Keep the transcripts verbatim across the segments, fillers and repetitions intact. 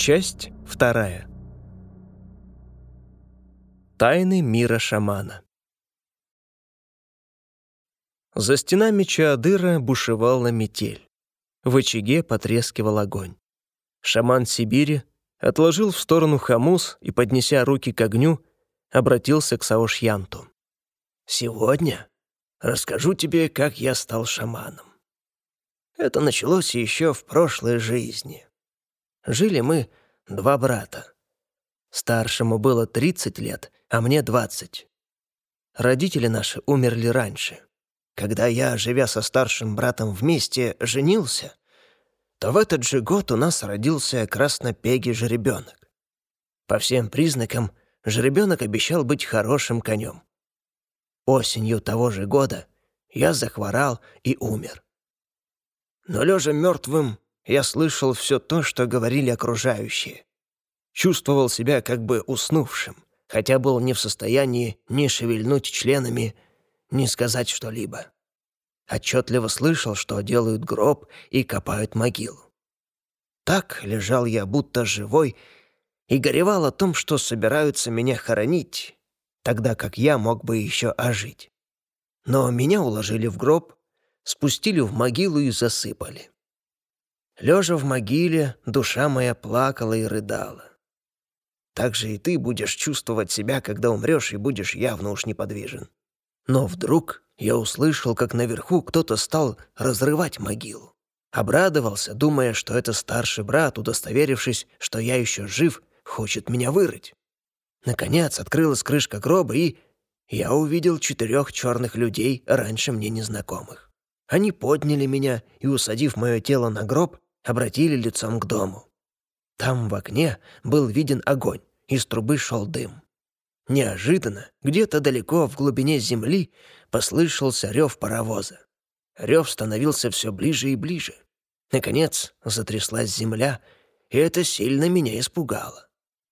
Часть вторая. Тайны мира шамана. За стенами Чаадыра бушевала метель. В очаге потрескивал огонь. Шаман Сибири отложил в сторону хамус и, поднеся руки к огню, обратился к Саошьянту. «Сегодня расскажу тебе, как я стал шаманом. Это началось еще в прошлой жизни. Жили мы два брата. Старшему было тридцать лет, а мне двадцать. Родители наши умерли раньше. Когда я, живя со старшим братом вместе, женился, то в этот же год у нас родился краснопегий жеребенок. По всем признакам, жеребенок обещал быть хорошим конем. Осенью того же года я захворал и умер. Но лежа мертвым, я слышал все то, что говорили окружающие. Чувствовал себя как бы уснувшим, хотя был не в состоянии ни шевельнуть членами, ни сказать что-либо. Отчетливо слышал, что делают гроб и копают могилу. Так лежал я будто живой и горевал о том, что собираются меня хоронить, тогда как я мог бы еще ожить. Но меня уложили в гроб, спустили в могилу и засыпали. Лежа в могиле, душа моя плакала и рыдала. Так же и ты будешь чувствовать себя, когда умрешь и будешь явно уж неподвижен. Но вдруг я услышал, как наверху кто-то стал разрывать могилу. Обрадовался, думая, что это старший брат, удостоверившись, что я еще жив, хочет меня вырыть. Наконец открылась крышка гроба, и я увидел четырех черных людей, раньше мне незнакомых. Они подняли меня и, усадив мое тело на гроб, обратили лицом к дому. Там в окне был виден огонь, из трубы шел дым. Неожиданно, где-то далеко в глубине земли, послышался рев паровоза. Рев становился все ближе и ближе. Наконец затряслась земля, и это сильно меня испугало.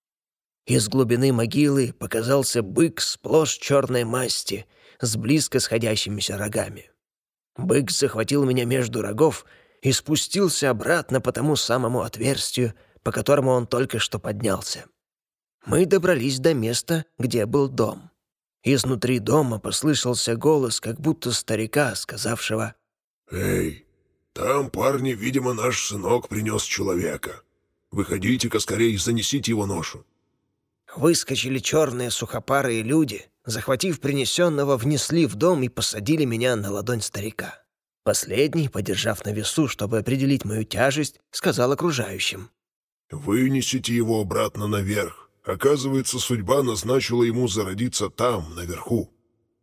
Из глубины могилы показался бык сплошь черной масти, с близко сходящимися рогами. Бык захватил меня между рогов и спустился обратно по тому самому отверстию, по которому он только что поднялся. Мы добрались до места, где был дом. Изнутри дома послышался голос, как будто старика, сказавшего: «Эй, там, парни, видимо, наш сынок принес человека. Выходите-ка скорее и занесите его ношу». Выскочили черные сухопарые люди, захватив принесенного, внесли в дом и посадили меня на ладонь старика. Последний, подержав на весу, чтобы определить мою тяжесть, сказал окружающим: «Вынесите его обратно наверх. Оказывается, судьба назначила ему зародиться там, наверху».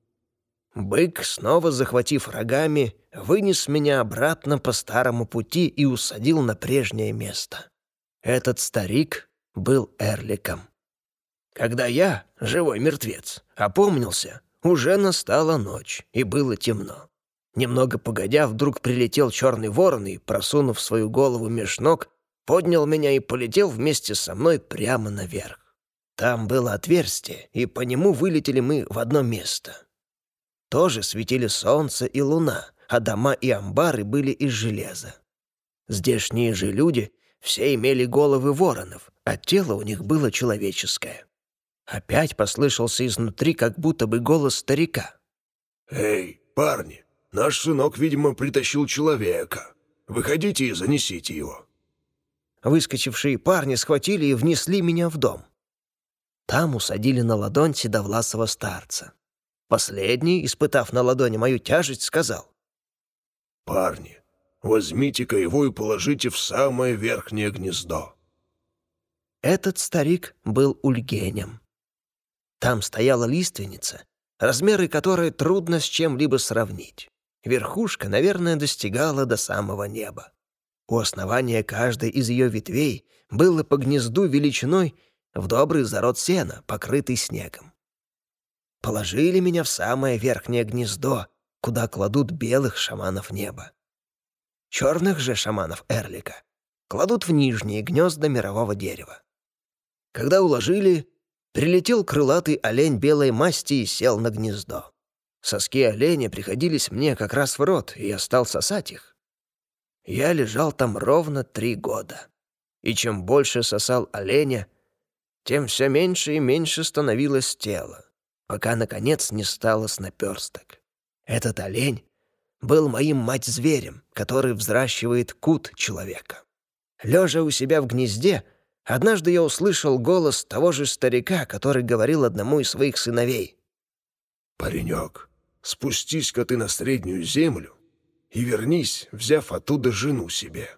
Бык, снова захватив рогами, вынес меня обратно по старому пути и усадил на прежнее место. Этот старик был Эрликом. Когда я, живой мертвец, опомнился, уже настала ночь, и было темно. Немного погодя, вдруг прилетел черный ворон и, просунув свою голову меж ног, поднял меня и полетел вместе со мной прямо наверх. Там было отверстие, и по нему вылетели мы в одно место. Тоже светили солнце и луна, а дома и амбары были из железа. Здешние же люди все имели головы воронов, а тело у них было человеческое. Опять послышался изнутри как будто бы голос старика. «Эй, парни, наш сынок, видимо, притащил человека. Выходите и занесите его». Выскочившие парни схватили и внесли меня в дом. Там усадили на ладонь седовласого старца. Последний, испытав на ладони мою тяжесть, сказал: «Парни, возьмите-ка его и положите в самое верхнее гнездо». Этот старик был Ульгенем. Там стояла лиственница, размеры которой трудно с чем-либо сравнить. Верхушка, наверное, достигала до самого неба. У основания каждой из ее ветвей было по гнезду величиной в добрый зарод сена, покрытый снегом. Положили меня в самое верхнее гнездо, куда кладут белых шаманов неба. Черных же шаманов Эрлика кладут в нижние гнезда мирового дерева. Когда уложили, прилетел крылатый олень белой масти и сел на гнездо. Соски оленя приходились мне как раз в рот, и я стал сосать их. Я лежал там ровно три года. и чем больше сосал оленя, тем все меньше и меньше становилось тело, пока, наконец, не стало с наперсток. Этот олень был моим мать-зверем, который взращивает кут человека. Лежа у себя в гнезде, однажды я услышал голос того же старика, который говорил одному из своих сыновей: «Паренек, спустись-ка ты на среднюю землю и вернись, взяв оттуда жену себе».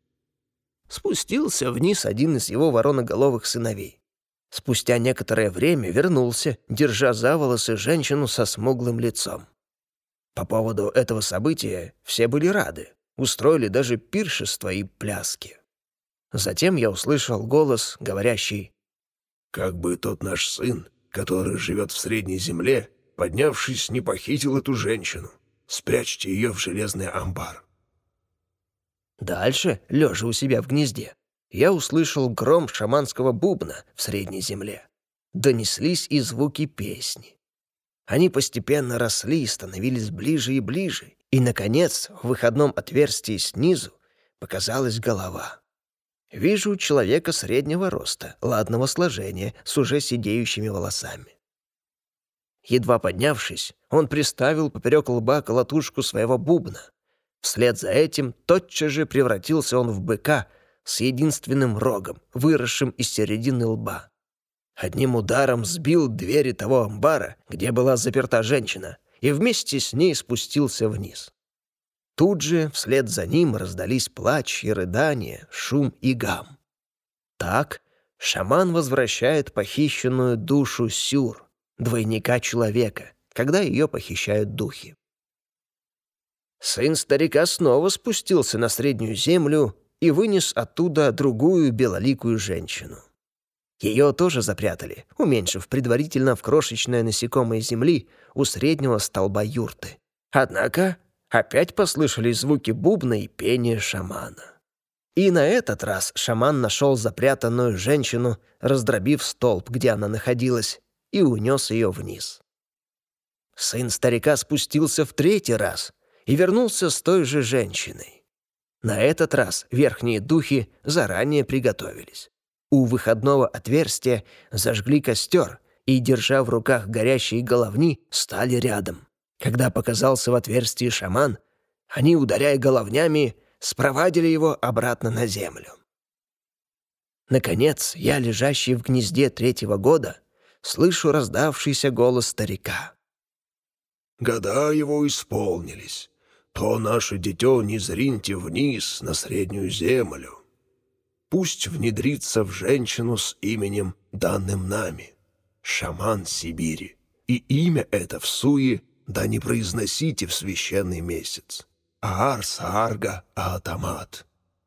Спустился вниз один из его вороноголовых сыновей. Спустя некоторое время вернулся, держа за волосы женщину со смуглым лицом. По поводу этого события все были рады, устроили даже пиршества и пляски. Затем я услышал голос, говорящий: «Как бы тот наш сын, который живет в Средней Земле, поднявшись, не похитил эту женщину. Спрячьте ее в железный амбар». Дальше, лежа у себя в гнезде, я услышал гром шаманского бубна в Средней Земле. Донеслись и звуки песни. Они постепенно росли и становились ближе и ближе, и, наконец, в выходном отверстии снизу показалась голова. Вижу человека среднего роста, ладного сложения, с уже сидеющими волосами. Едва поднявшись, он приставил поперек лба колотушку своего бубна. Вслед за этим тотчас же превратился он в быка с единственным рогом, выросшим из середины лба. Одним ударом сбил двери того амбара, где была заперта женщина, и вместе с ней спустился вниз. Тут же вслед за ним раздались плач и рыдания, шум и гам. Так шаман возвращает похищенную душу Сюр, двойника человека, когда ее похищают духи. Сын старика снова спустился на Среднюю Землю и вынес оттуда другую белоликую женщину. Ее тоже запрятали, уменьшив предварительно в крошечное насекомое земли у среднего столба юрты. Однако опять послышались звуки бубна и пения шамана. И на этот раз шаман нашел запрятанную женщину, раздробив столб, где она находилась, и унес ее вниз. Сын старика спустился в третий раз и вернулся с той же женщиной. На этот раз верхние духи заранее приготовились. У выходного отверстия зажгли костер и, держа в руках горящие головни, стали рядом. Когда показался в отверстии шаман, они, ударяя головнями, спровадили его обратно на землю. Наконец, я, лежащий в гнезде третьего года, слышу раздавшийся голос старика. «Года его исполнились. То наше дитё не зриньте вниз на Среднюю Землю. Пусть внедрится в женщину с именем, данным нами, шаман Сибири, и имя это в суе да не произносите в священный месяц. Аар-Саарга Аатамат».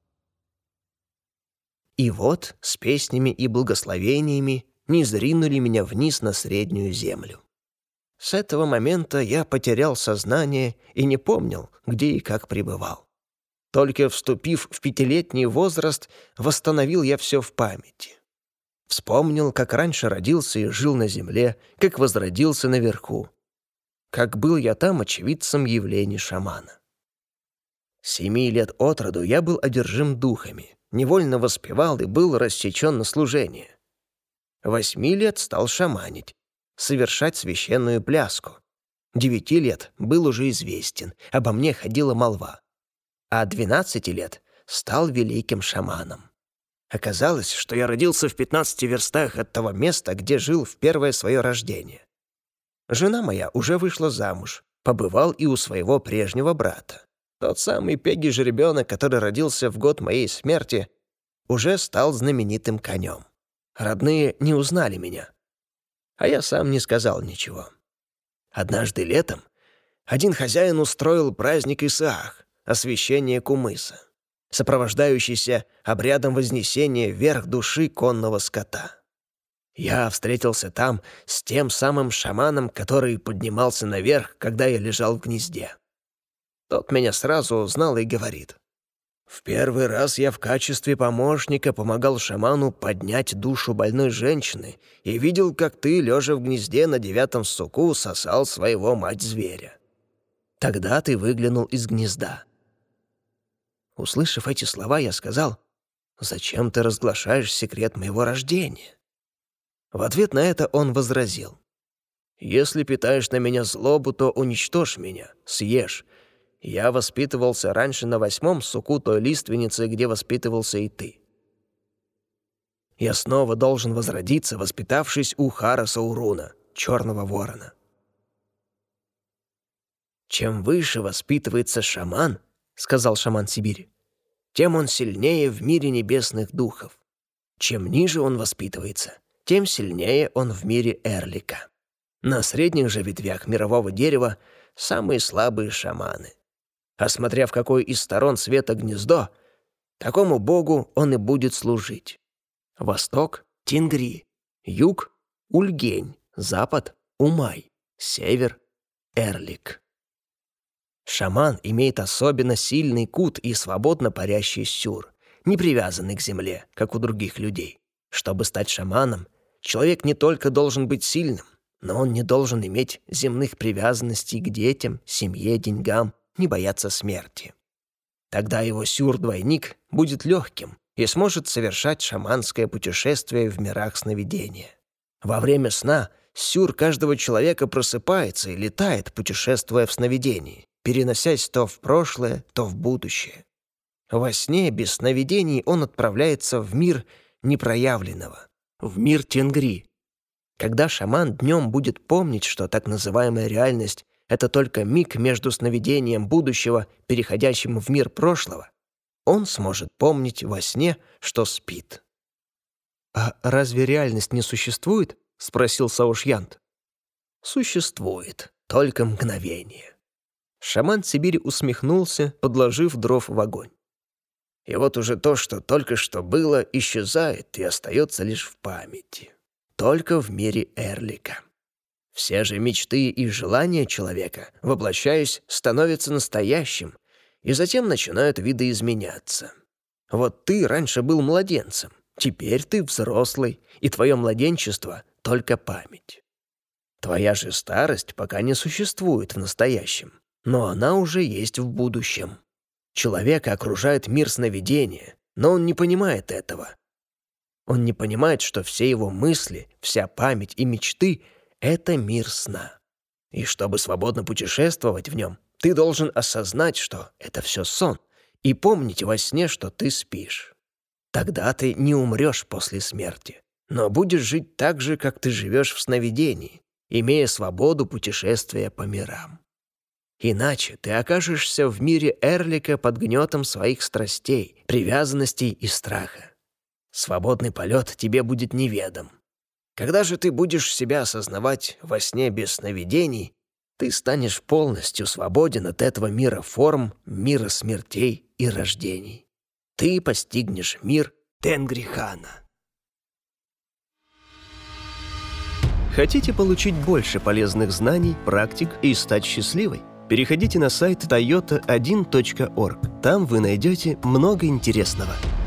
И вот с песнями и благословениями низринули меня вниз на Среднюю Землю. С этого момента я потерял сознание и не помнил, где и как пребывал. Только вступив в пятилетний возраст, восстановил я все в памяти. Вспомнил, как раньше родился и жил на земле, как возродился наверху. Как был я там очевидцем явлений шамана. Семи лет от роду я был одержим духами, невольно воспевал и был рассечен на служение. Восьми лет стал шаманить, совершать священную пляску. Девяти лет был уже известен, обо мне ходила молва. А двенадцати лет стал великим шаманом. Оказалось, что я родился в пятнадцати верстах от того места, где жил в первое свое рождение. Жена моя уже вышла замуж, побывал и у своего прежнего брата. Тот самый Пегги жеребенок, который родился в год моей смерти, уже стал знаменитым конем. Родные не узнали меня, а я сам не сказал ничего. Однажды летом один хозяин устроил праздник Исаах, освящение кумыса, сопровождающийся обрядом вознесения вверх души конного скота. Я встретился там с тем самым шаманом, который поднимался наверх, когда я лежал в гнезде. Тот меня сразу узнал и говорит: «В первый раз я в качестве помощника помогал шаману поднять душу больной женщины и видел, как ты, лежа в гнезде на девятом суку, сосал своего мать-зверя. Тогда ты выглянул из гнезда». Услышав эти слова, я сказал: зачем ты разглашаешь секрет моего рождения?» В ответ на это он возразил: «Если питаешь на меня злобу, то уничтожь меня, съешь. Я воспитывался раньше на восьмом суку той лиственницы, где воспитывался и ты. Я снова должен возродиться, воспитавшись у Хара-Сауруна, черного ворона». «Чем выше воспитывается шаман, — сказал шаман Сибири, — тем он сильнее в мире небесных духов. Чем ниже он воспитывается, тем сильнее он в мире Эрлика. На средних же ветвях мирового дерева самые слабые шаманы. А смотря в какой из сторон света гнездо, такому богу он и будет служить. Восток — Тенгри, юг — Ульгень, запад — Умай, север — Эрлик. Шаман имеет особенно сильный кут и свободно парящий сюр, не привязанный к земле, как у других людей. Чтобы стать шаманом, человек не только должен быть сильным, но он не должен иметь земных привязанностей к детям, семье, деньгам, не бояться смерти. Тогда его сюр-двойник будет легким и сможет совершать шаманское путешествие в мирах сновидения. Во время сна сюр каждого человека просыпается и летает, путешествуя в сновидении, переносясь то в прошлое, то в будущее. Во сне без сновидений он отправляется в мир непроявленного, в мир Тенгри. Когда шаман днем будет помнить, что так называемая реальность — это только миг между сновидением будущего, переходящим в мир прошлого, он сможет помнить во сне, что спит. «А разве реальность не существует?» — спросил Саошьянт. «Существует, только мгновение». Шаман Сибири усмехнулся, подложив дров в огонь. «И вот уже то, что только что было, исчезает и остается лишь в памяти. Только в мире Эрлика. Все же мечты и желания человека, воплощаясь, становятся настоящим, и затем начинают видоизменяться. Вот ты раньше был младенцем, теперь ты взрослый, и твое младенчество — только память. Твоя же старость пока не существует в настоящем, но она уже есть в будущем. Человека окружает мир сновидения, но он не понимает этого. Он не понимает, что все его мысли, вся память и мечты — это мир сна. И чтобы свободно путешествовать в нем, ты должен осознать, что это все сон, и помнить во сне, что ты спишь. Тогда ты не умрешь после смерти, но будешь жить так же, как ты живешь в сновидении, имея свободу путешествия по мирам. Иначе ты окажешься в мире Эрлика под гнетом своих страстей, привязанностей и страха. Свободный полет тебе будет неведом. Когда же ты будешь себя осознавать во сне без сновидений, ты станешь полностью свободен от этого мира форм, мира смертей и рождений. Ты постигнешь мир Тенгрихана. Хотите получить больше полезных знаний, практик и стать счастливой? Переходите на сайт тойота один точка орг. Там вы найдете много интересного.